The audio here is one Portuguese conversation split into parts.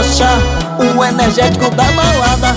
rocha, o energético da balada.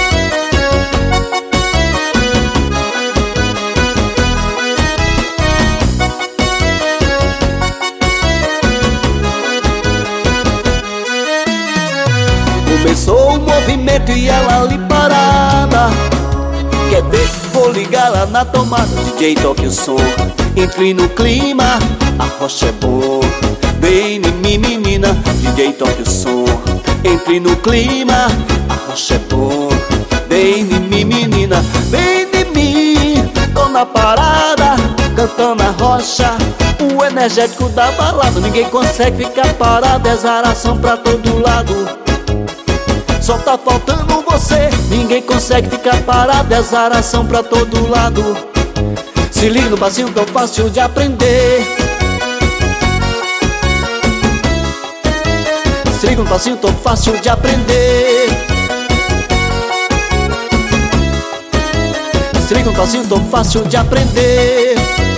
Começou o movimento e ela ali parada. Quer ver? Vou ligar lá na tomada. DJ toque o som, entre no clima. A rocha é boa, vem em mim menina. DJ toque o som, entre no clima. A rocha é boa, vem em mim menina. Vem em mim, tô na parada, cantando a rocha, o energético da balada. Ninguém consegue ficar parado, é zaração pra todo lado. Só tá faltando você, ninguém consegue ficar parado, é zaração pra todo lado. Se liga no passinho tão fácil de aprender. Se liga no passinho tão fácil de aprender. Se liga no passinho tão fácil de aprender.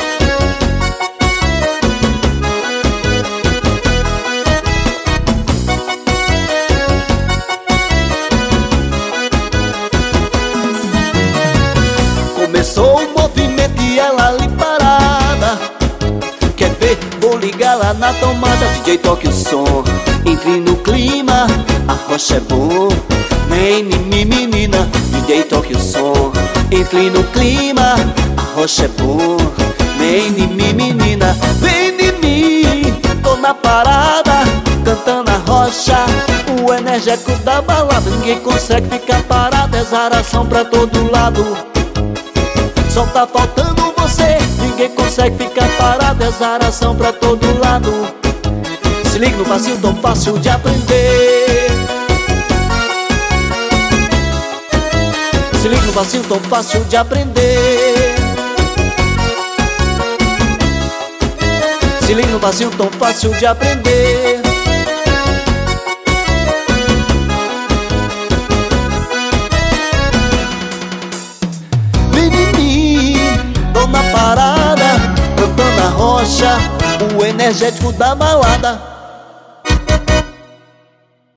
Começou o movimento e ela ali parada. Quer ver? Vou ligar lá na tomada. DJ toque o som, entre no clima. A rocha é boa, vem em mim menina. DJ toque o som, entre no clima. A rocha é boa, vem em mim menina. Vem em mim, tô na parada, cantando a rocha, o energético da balada. Ninguém consegue ficar parado, é zaração pra todo lado. Só tá faltando você, ninguém consegue ficar parado, é zaração pra todo lado. Se liga no passinho tão fácil de aprender. Se liga no passinho tão fácil de aprender. Se liga no passinho tão fácil de aprender. Tô na parada, cantando a rocha, o energético da balada.